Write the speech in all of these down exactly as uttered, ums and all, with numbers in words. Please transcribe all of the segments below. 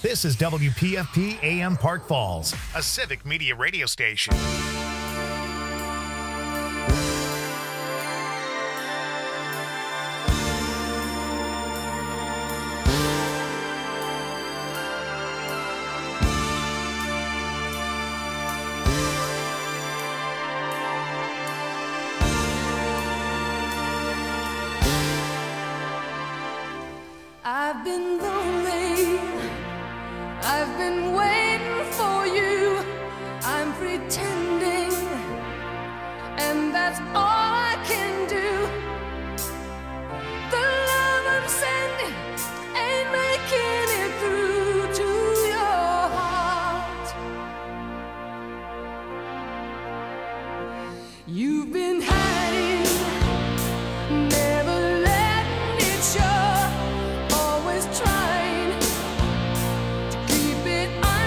This is W P F P A M Park Falls, a civic media radio station. I've been lonely, I've been waiting for you, I'm pretending, and that's all I can do. The love I'm sending ain't making it through to your heart. You've been hiding, never letting it show. Trying to keep it under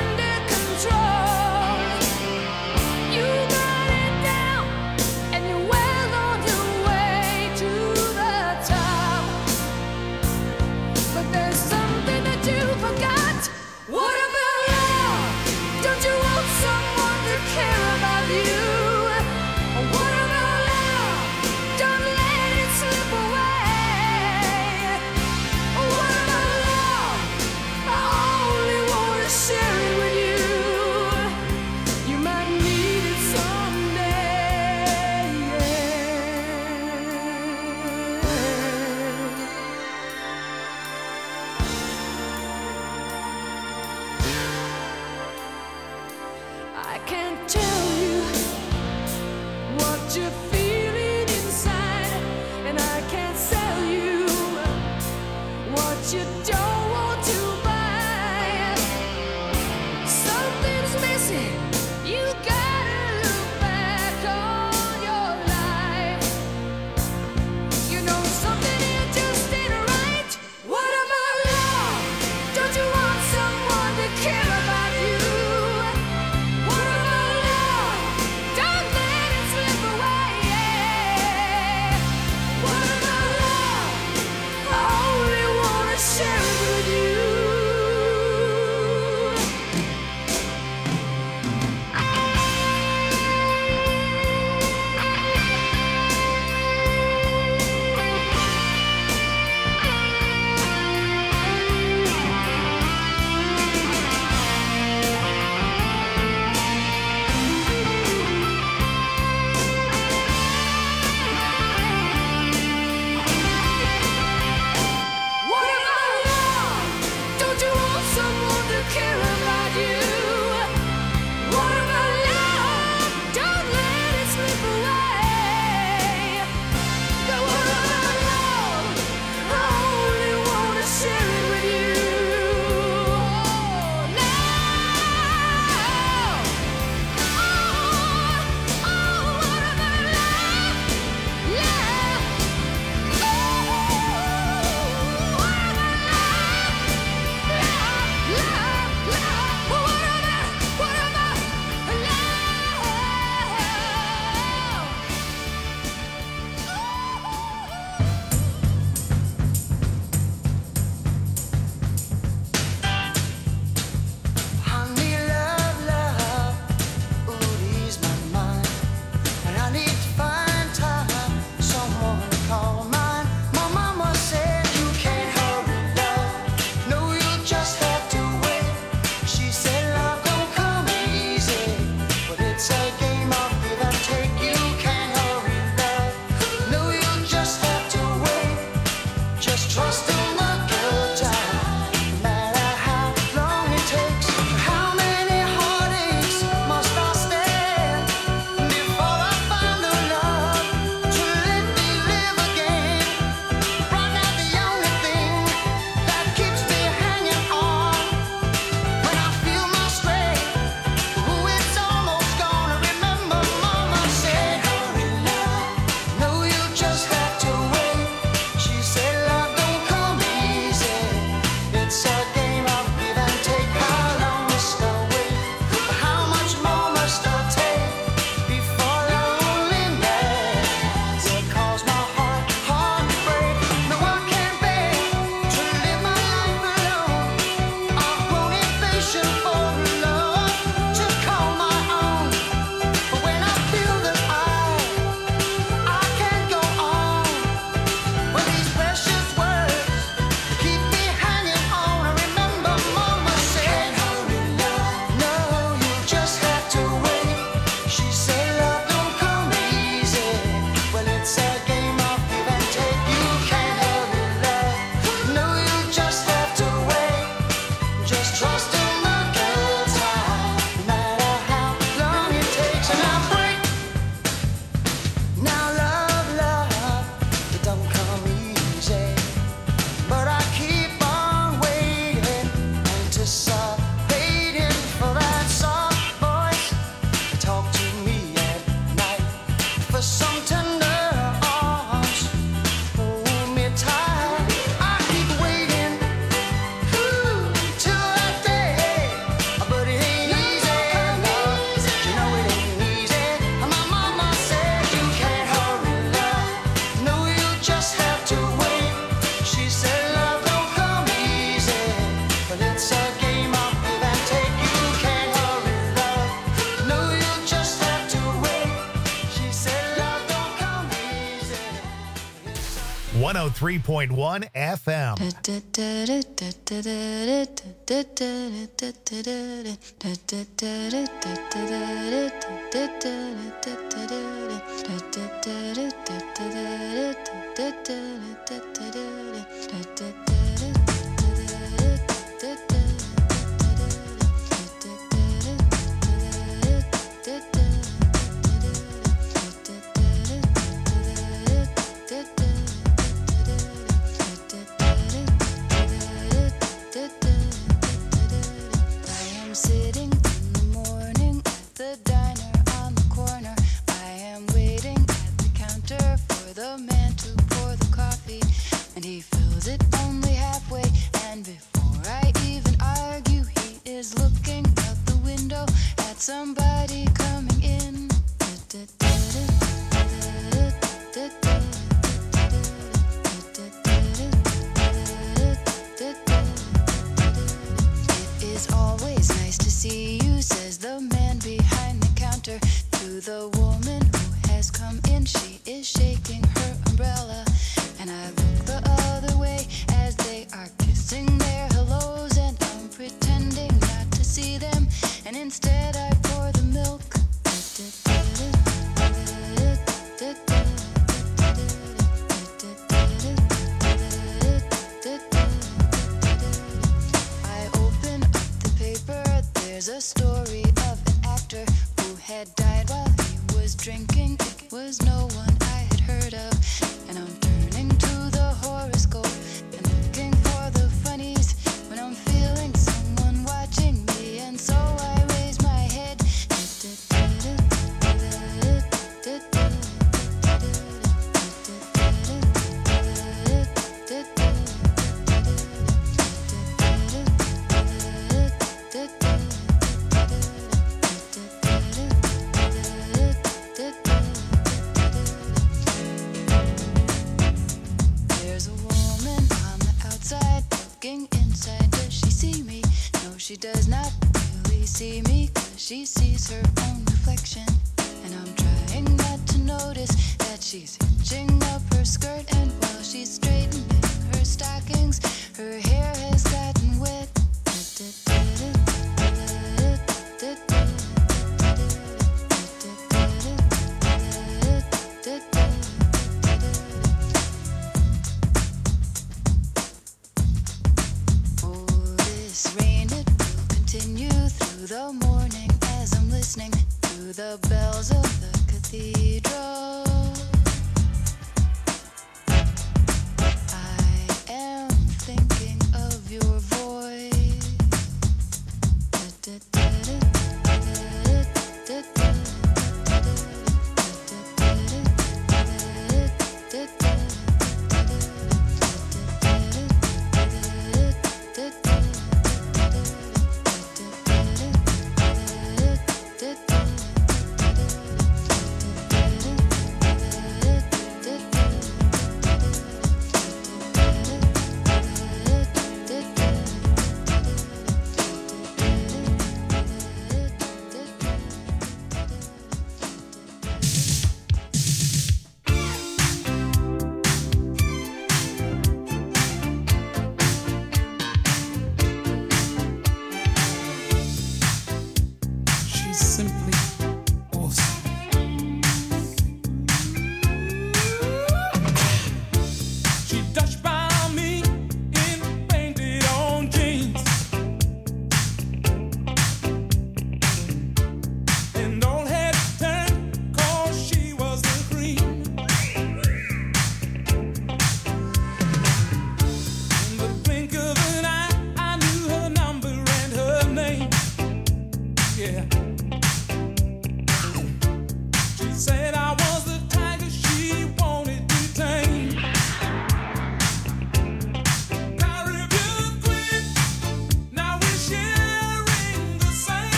one oh three point one F M.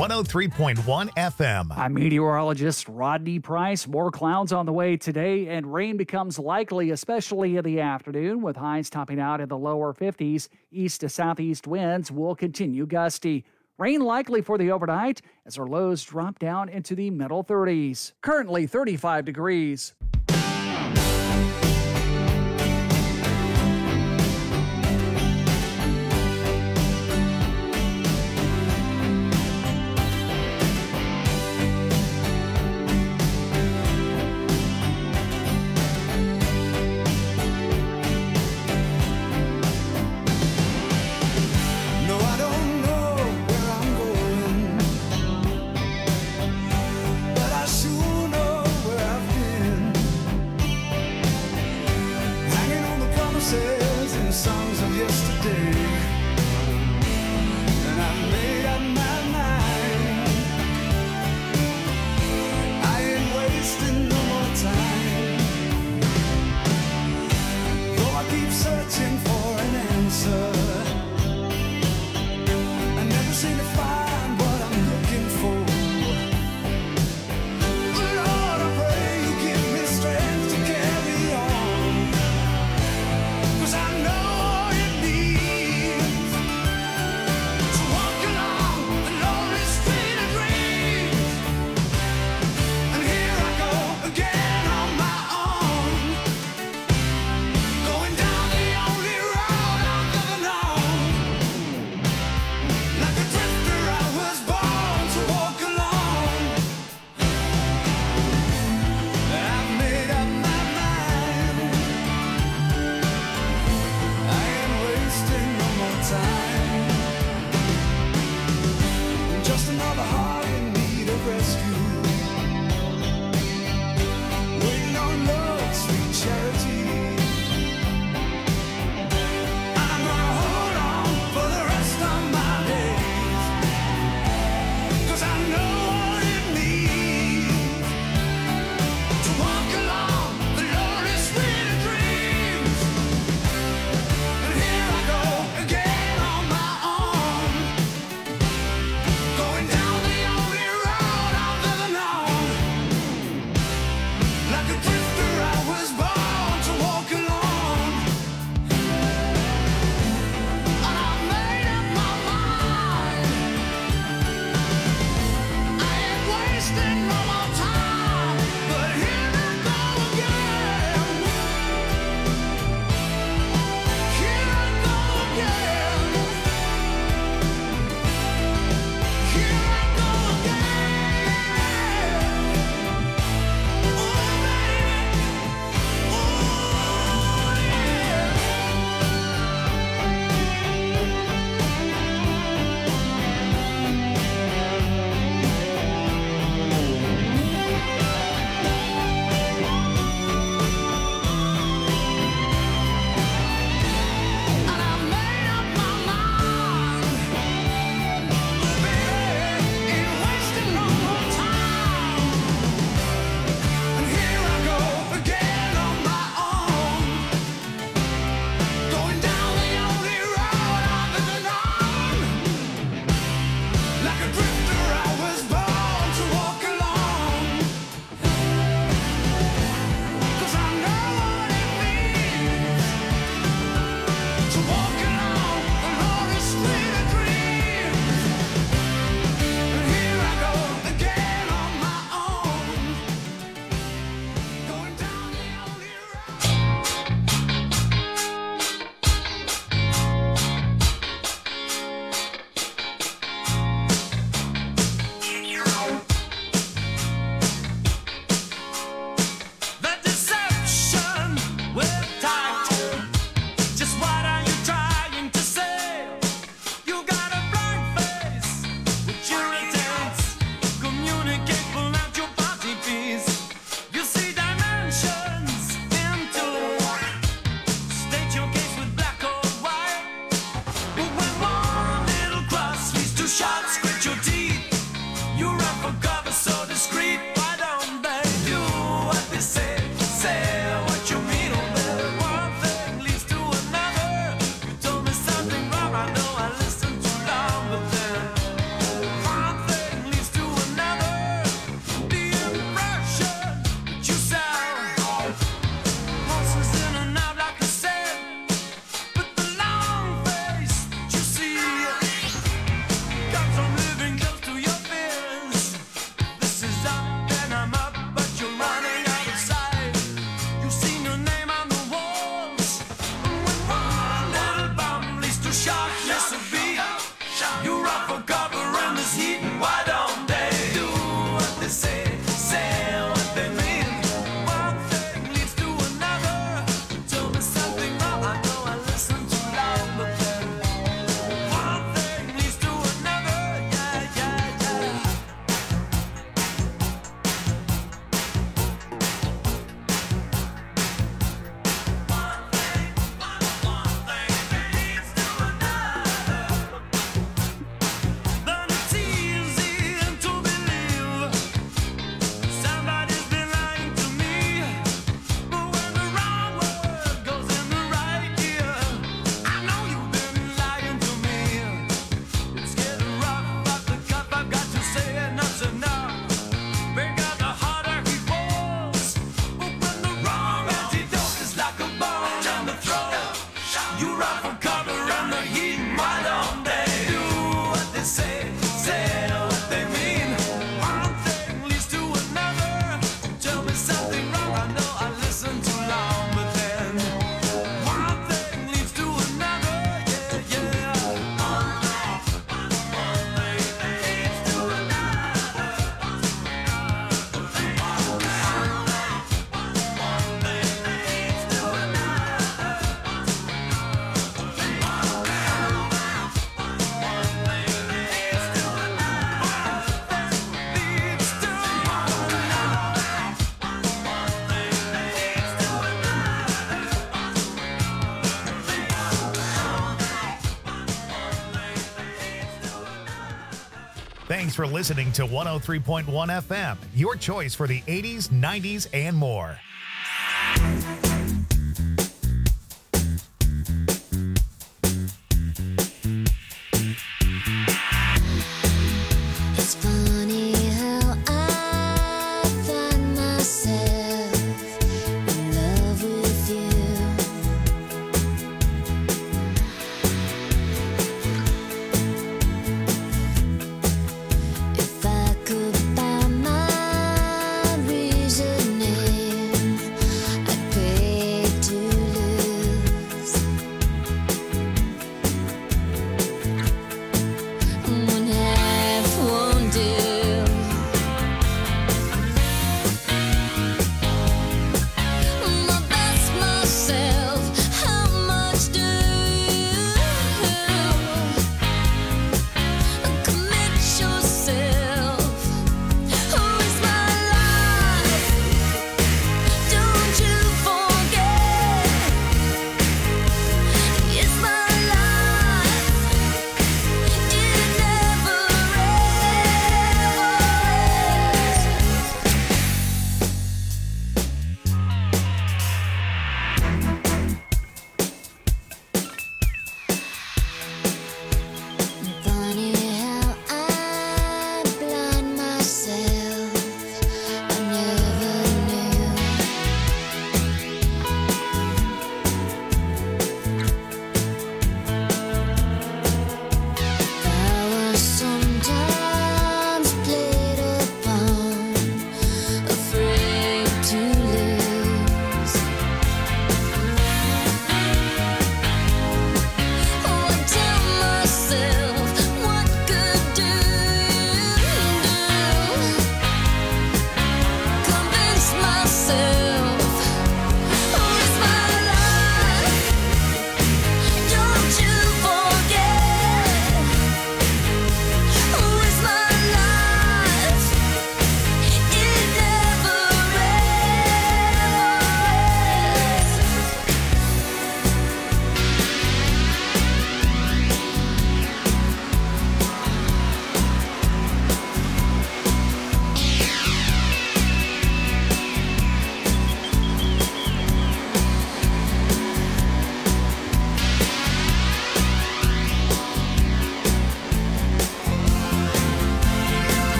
one oh three point one F M. I'm meteorologist Rodney Price. More clouds on the way today, and rain becomes likely, especially in the afternoon, with highs topping out in the lower fifties. East to southeast winds will continue gusty. Rain likely for the overnight as our lows drop down into the middle thirties. Currently thirty-five degrees. The deception with tact. Just why don't you try? Thanks for listening to one oh three point one F M, your choice for the eighties, nineties, and more. It's funny how I find myself in love with you. If I could find my reasoning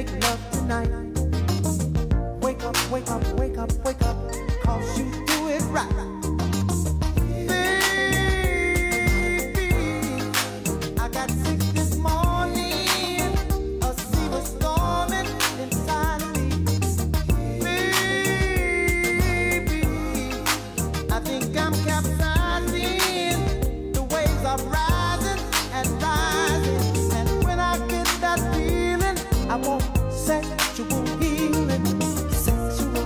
make love tonight. Wake up, wake up, wake up, wake up, 'cause you do it right. Baby, I got sick this morning. A sea was storming inside of me. Baby, I think I'm capsizing. The waves are rising and rising. And when I get that feeling, I want sexual healing. Sexual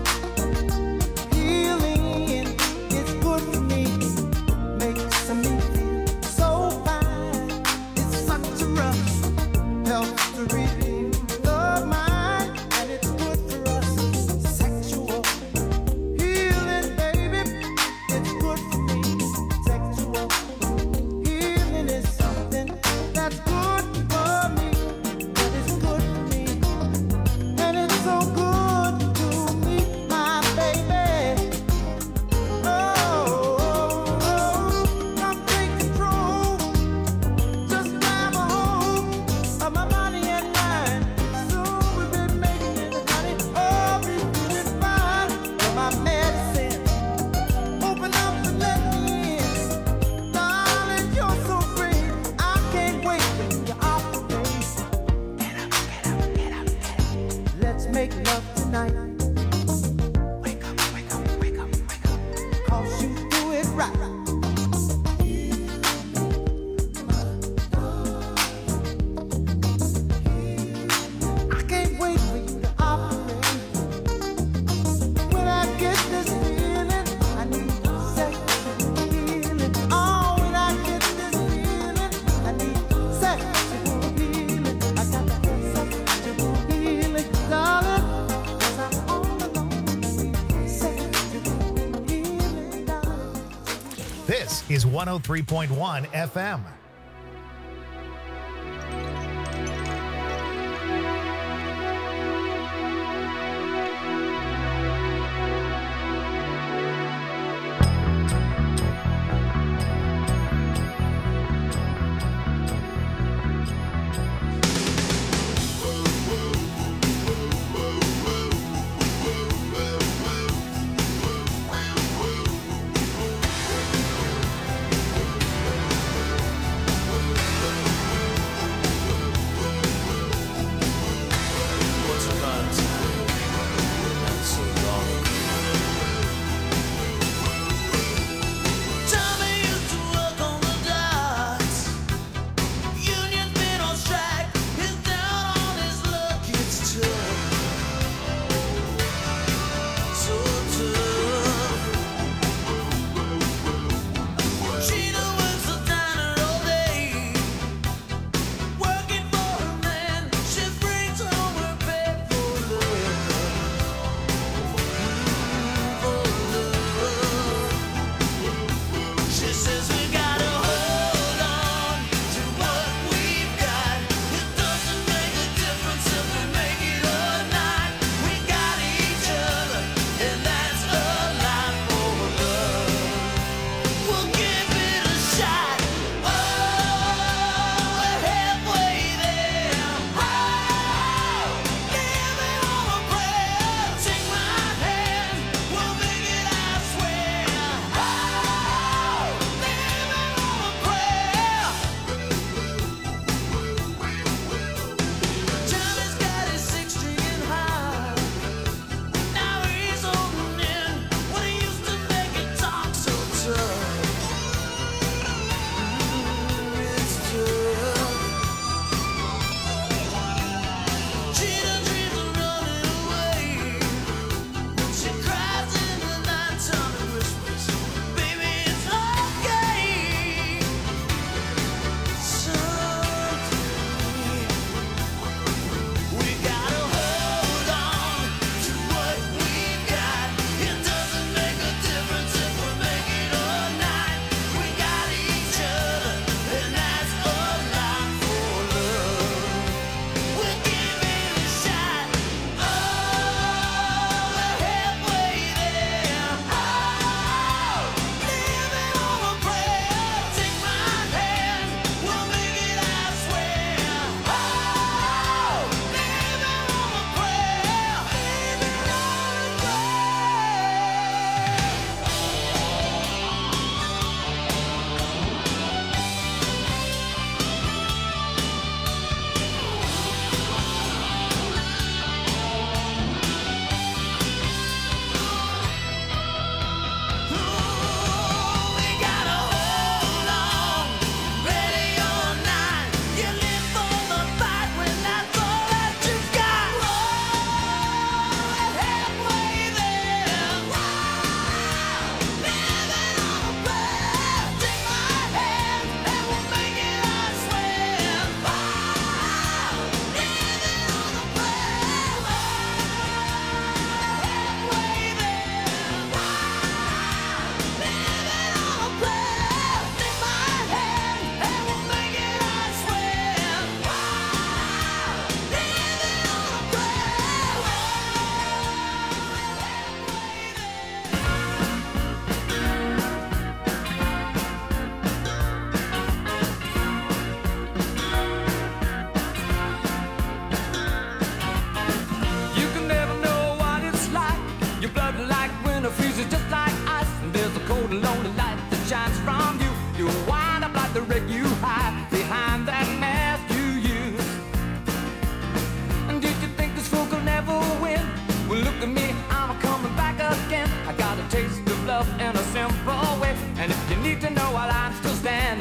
healing is good for me. Makes me feel so fine. It's such a rush. Helps to redeem the mind. And it's good for us. Sexual healing, baby. It's good for me. Sexual healing is something that's good for me. That is good for me. And it's so good to me, my baby. Oh, come take control. Just grab a hold of my body and mind. Soon we'll be making it, honey. Oh, we doing fine. You're my medicine. Open up and let me in. Darling, you're so great. I can't wait for you to operate. Get up, get up, get up, get up. Let's make love tonight. Wake up, wake up, wake up, wake up. 'Cause you do it right. I can't wait for you to operate. When I get this feeling, I need sexual healing. Oh, when I get this feeling, I need sexual healing. I got sexual healing, darling. 'Cause I'm all alone. Sexual healing, darling. This is one oh three point one F M.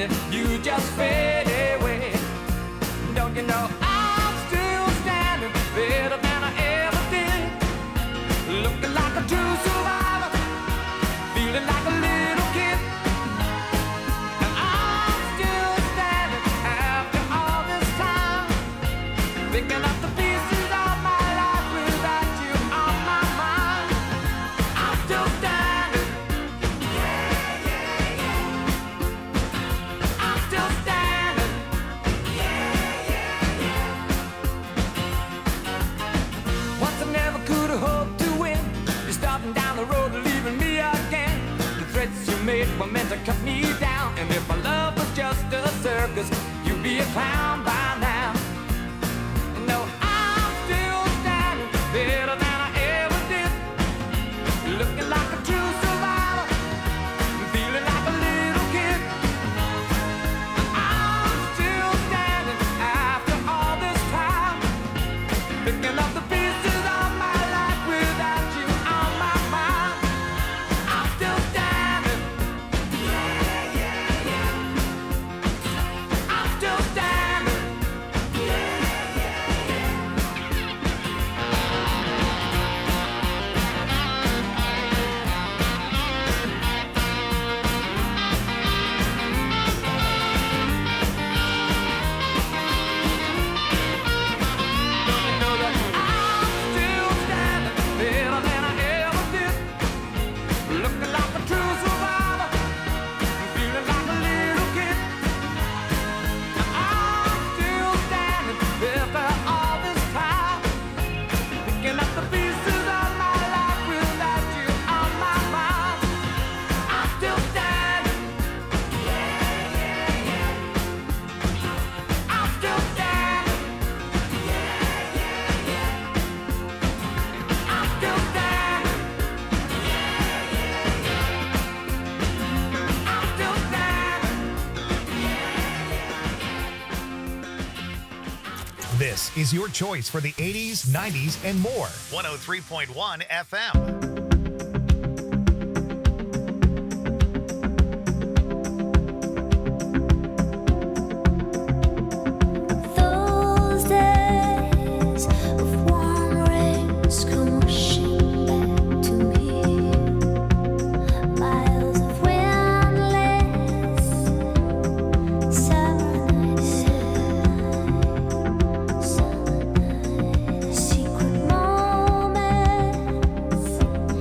standing, you just fade away. Don't you know I'm still standing better than I ever did? Looking like a true survivor, feeling like a little kid. And I'm still standing after all this time, picking up the pieces of my life without you on my mind. I'm still standing. Yeah, yeah, yeah. I'm still standing. Yeah, yeah, yeah. Once I never could have hoped to win. You're starting down the road and leaving me again. The threats you made were meant to cut me down. And if my love was just a circus, you'd be a clown by now. No, I'm still standing better than I ever did. Looking like a true survivor, feeling like a little kid. I'm still standing after all this time, picking up the pieces of my life without you on my mind. I'm still standing. Yeah, yeah, yeah. I'm still standing. Yeah, yeah, yeah. Don't you know that I'm still standing better than I ever did? Looking like a true survivor, feeling like a little kid. I'm still standing after all this time, picking up the pieces of my life without you on my mind. I'm still standing. Yeah, yeah, yeah. I'm still standing. Yeah, yeah, yeah. I'm still standing. Yeah, yeah, yeah. I'm still standing. This is your choice for the eighties, nineties, and more. one oh three point one F M. Those days of warm rains come rushing back to me. Miles of windless summer nights, summer nights, secret moments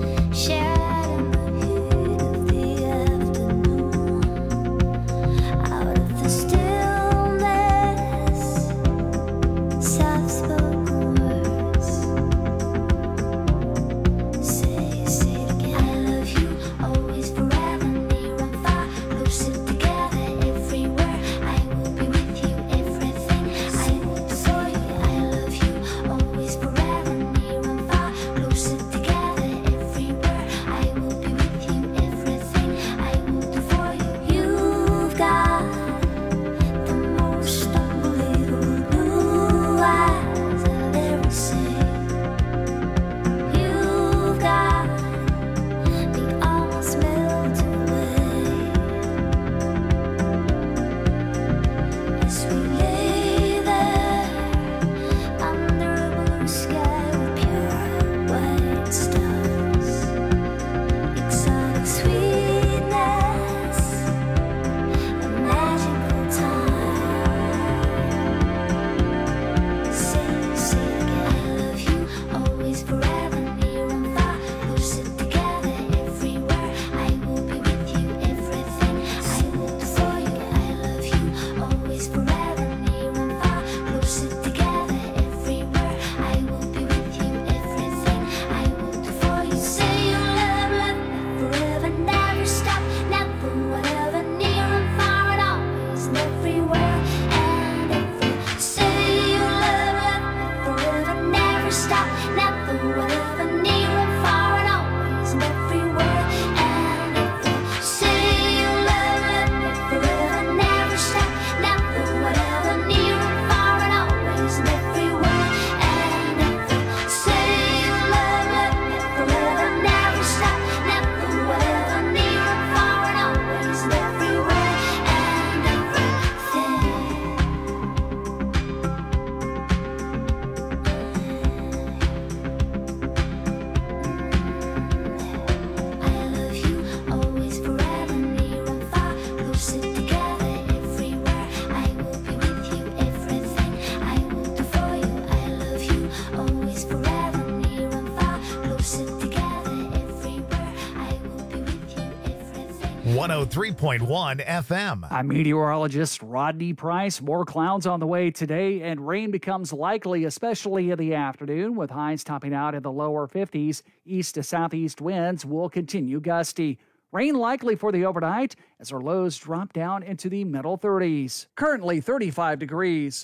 one oh three point one F M. I'm meteorologist Rodney Price. More clouds on the way today, and rain becomes likely, especially in the afternoon, with highs topping out in the lower fifties. East to southeast winds will continue gusty. Rain likely for the overnight as our lows drop down into the middle thirties. Currently thirty-five degrees.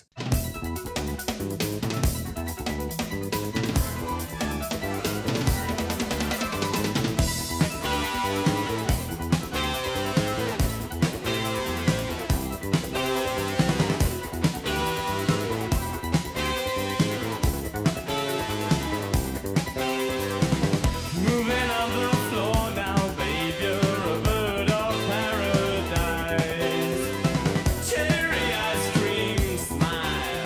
Moving on the floor now, babe, you're a bird of paradise. Cherry ice cream smile.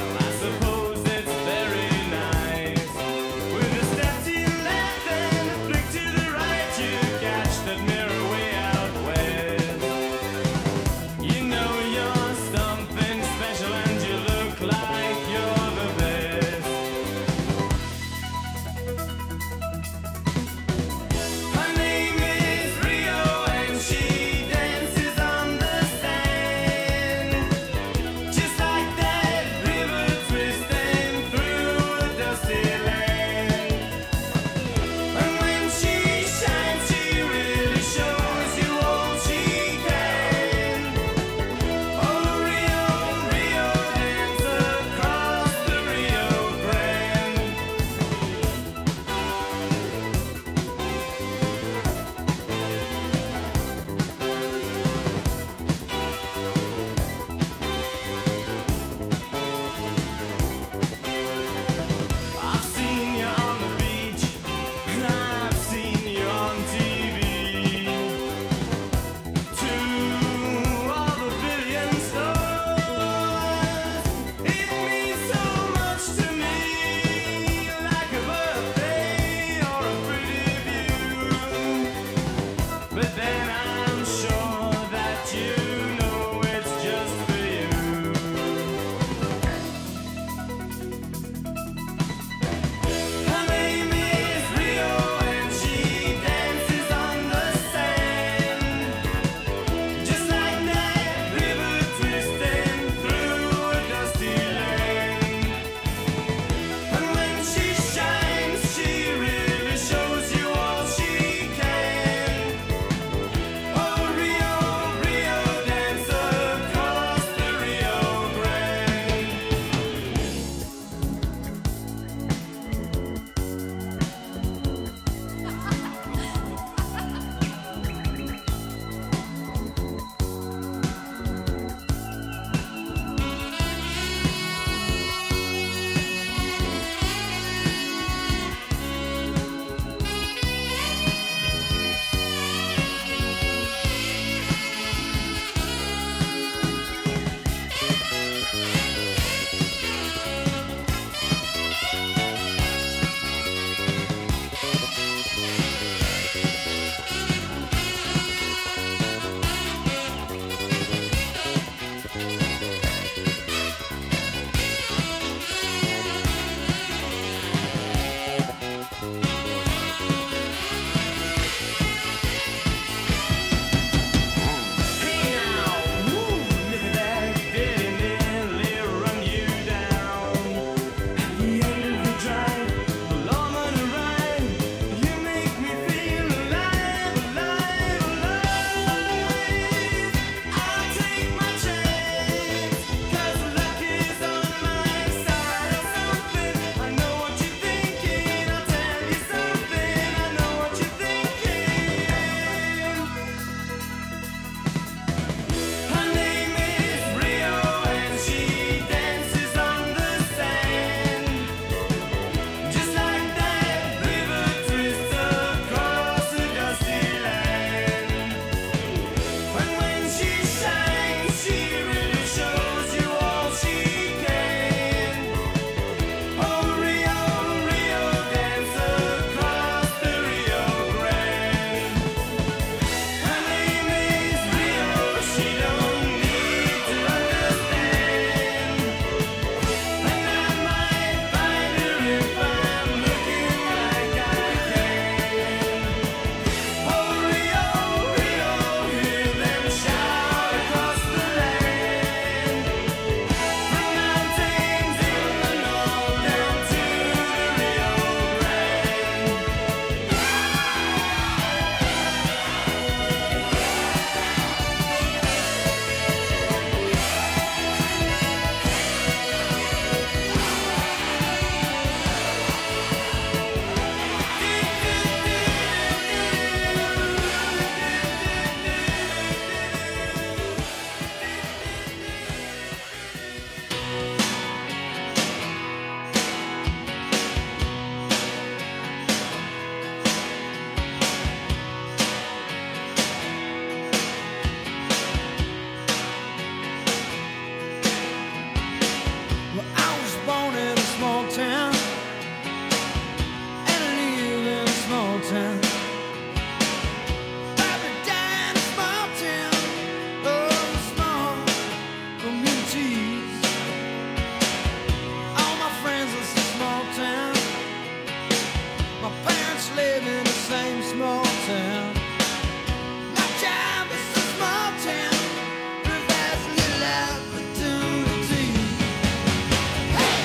live in the same small town. My job is a small town, provides little opportunity. Hey!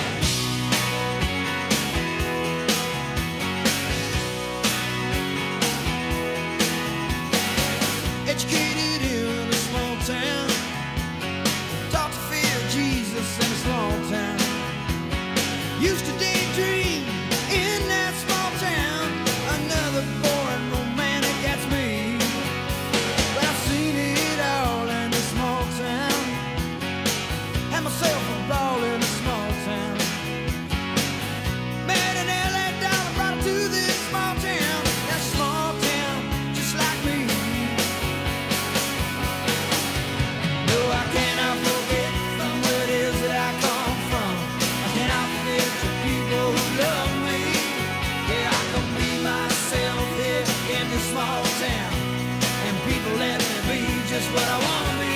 Educated in a small town, taught to fear Jesus in a small town. Used to daydream in that small town. Another boring romantic, that's me. But I've seen it all in a small town. Had myself a ball in a small town. Met an L A dollar, brought her to this small town. That small town, just like me. No, I cannot forget from where it is that I come from. I cannot forget the people who love me. Yeah, I can be myself here in this small town, and people let me be just what I want to be.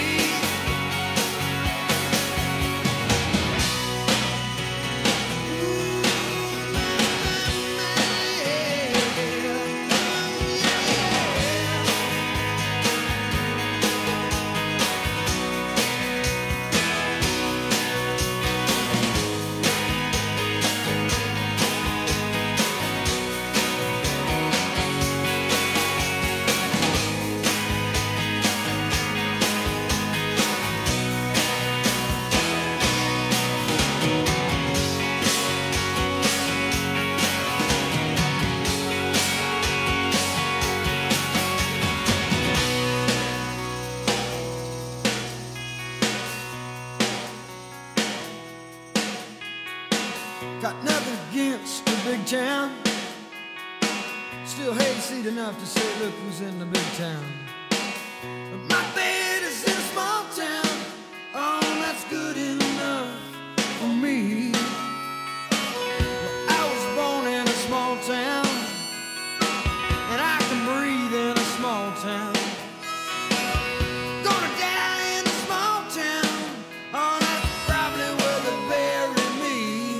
Got nothing against the big town. Still hayseed enough to say, look who's in the big town. But my bed is in a small town. Oh, that's good enough for me. Well, I was born in a small town, and I can breathe in a small town. Gonna die in a small town. Oh, that's probably where they bury me.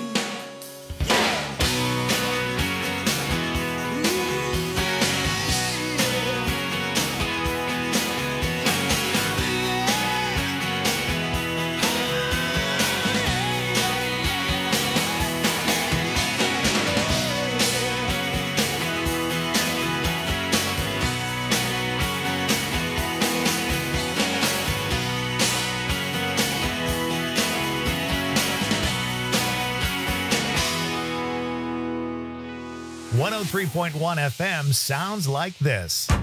one oh three point one F M sounds like this. Oh,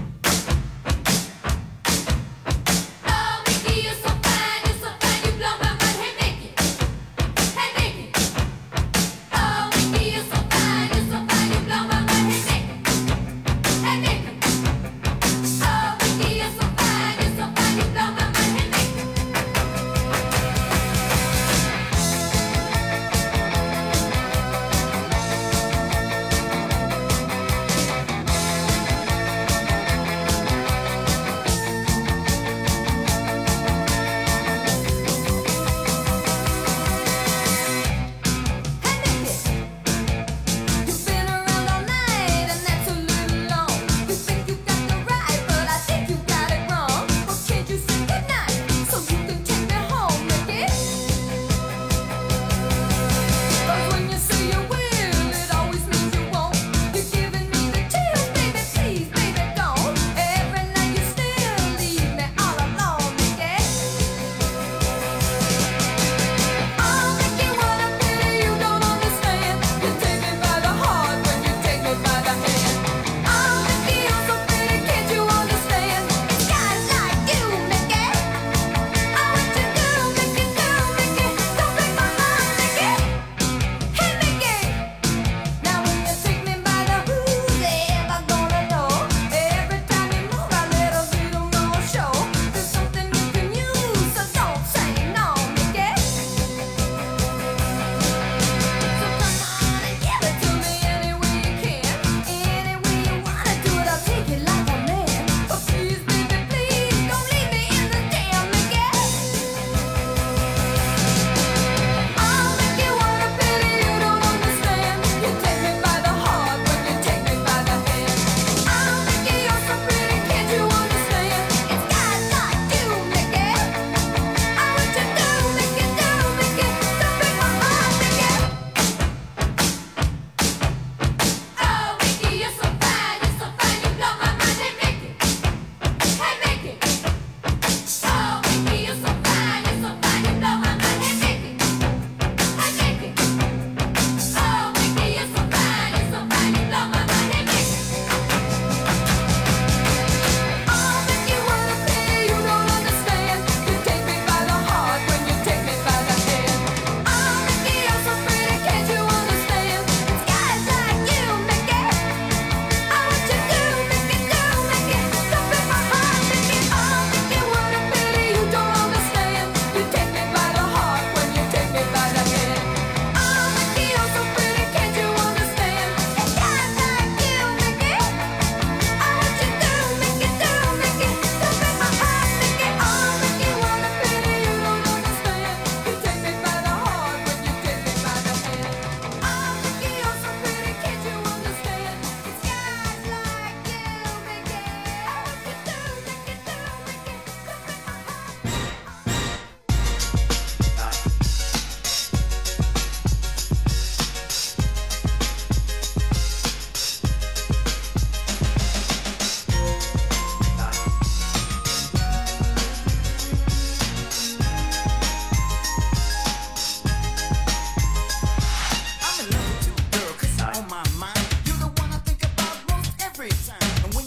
Mickey, you're so fine, you're so fine, you blow my mind. Hey, Mickey, hey, Mickey. Oh, Mickey, you're so fine, you're so fine, you blow my mind. Hey, Mickey, hey, Mickey. Oh, Mickey, you're so fine, you're so fine, you blow my mind. Hey, Mickey.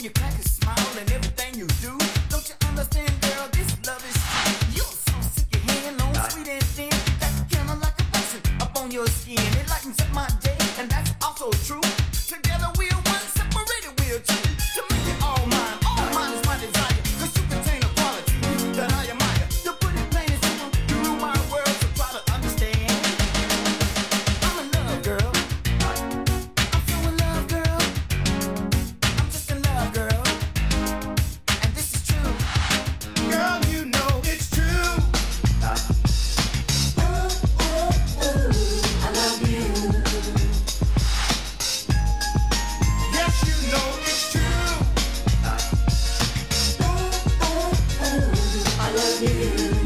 when you crack a smile and everything you do. Don't you understand, girl? This love is true. You're so sick, your hand long, sweet and thin. That's kinda like a lotion up on your skin. It lightens up my day, and that's also true. Together we're one, separated we're two. To make it all mine, all mine is my desire. Cause you contain a quality that I admire. To put it plain and simple, you rule my world, so try to understand. I'm in love, girl. I'm so in love, girl. I'm just in love, girl. And this is true. Girl, you know it's true. Ooh, ooh, ooh, I love you. Yes, you know it's true. Ooh, ooh, ooh, I love you.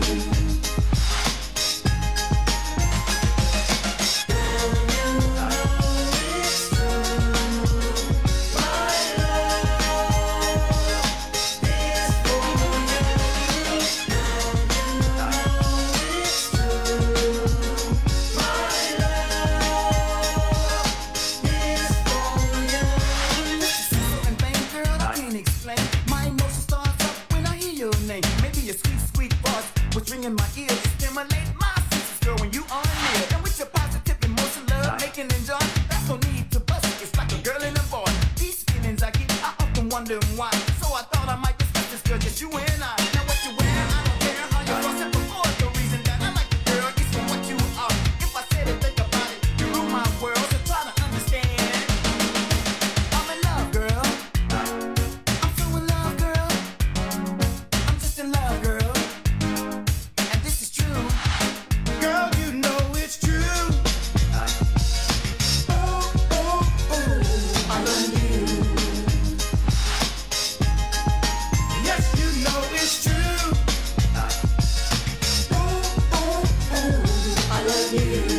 And baby girl, I can't explain. My emotion starts up when I hear your name. Maybe your sweet, sweet voice was ringing my ears. Stimulate my senses, girl, when you are near. And with your positive emotion, love, making and joy, that's no need to bust it. It's like a girl and a boy. These feelings I keep, I often wonder why. So I thought I might discuss this, girl, just you and I. Now what you wear, I don't care how you cross it before. The reason that I like you, girl, is for what you are. If I said it, think about it, you rule my world, so try to understand. I'm in love, girl. I'm so in love, girl. I'm just in love, girl. And this is true. Girl, you know it's true. Ooh, ooh, ooh, I love you. Yes, you know it's true. Ooh, ooh, ooh, I love you.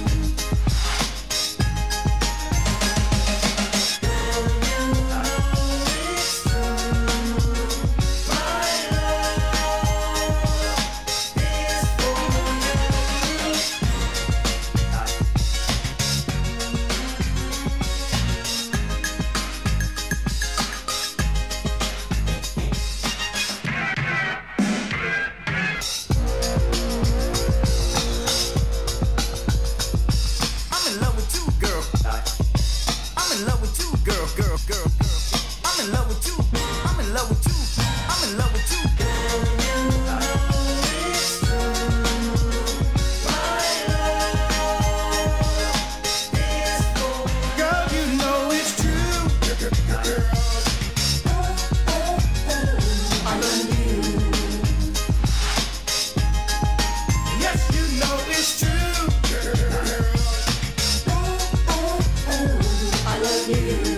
I'm in love with you, girl. I'm in love with you, girl, girl, girl, girl. I'm in love with you. I'm in love with you. I'm in love with you, girl, you know it's true. I love you. Yes, you know it's true. I love you.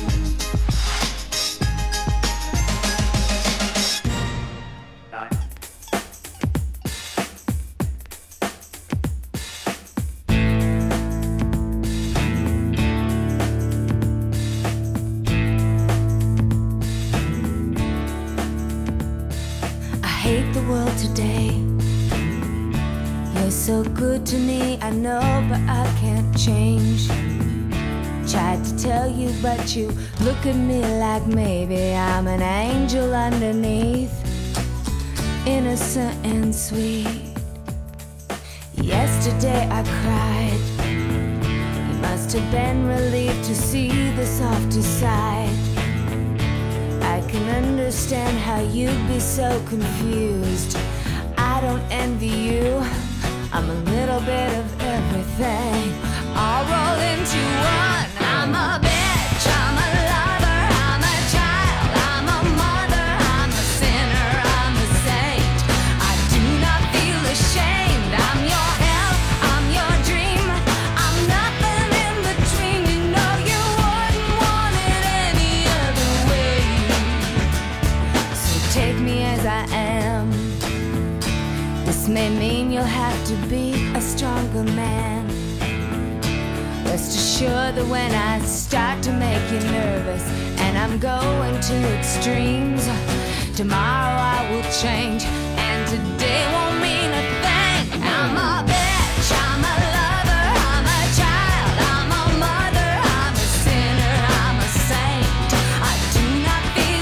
I hate the world today. You're so good to me, I know, but I can't change. Tried to tell you, but you look at me like maybe I'm an angel underneath, innocent and sweet. Yesterday I cried. You must have been relieved to see the softer side. I can understand how you'd be so confused. I don't envy you. I'm a little bit of everything, all rolled into one. I'm a bitch, I'm a lover, I'm a child, I'm a mother, I'm a sinner, I'm a saint. I do not feel ashamed. I'm your hell, I'm your dream. I'm nothing in between. You know you wouldn't want it any other way. So take me as I am. This may mean you'll have to be a stronger man. Rest assured that when I start to make you nervous and I'm going to extremes, tomorrow I will change and today won't mean a thing. I'm a bitch, I'm a lover, I'm a child, I'm a mother, I'm a sinner, I'm a saint. I do not feel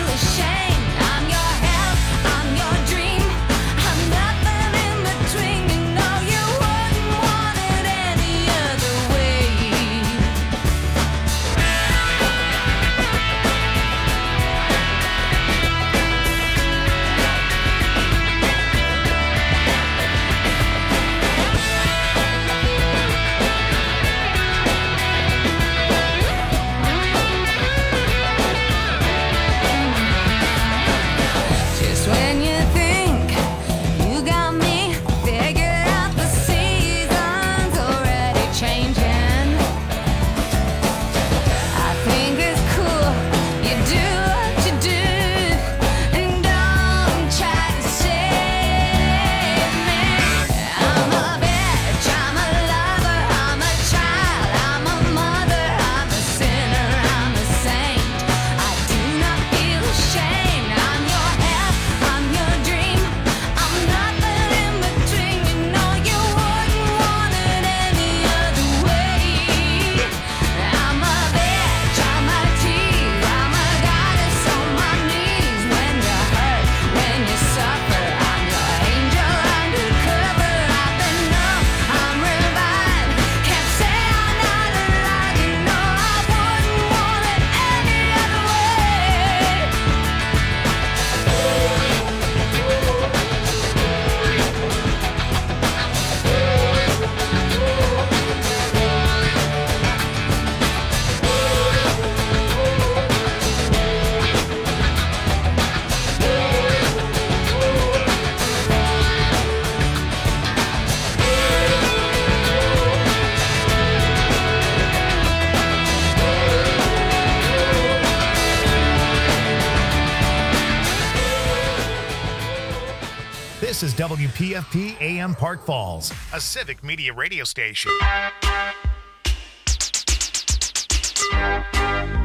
This is W P F P A M Park Falls, a civic media radio station.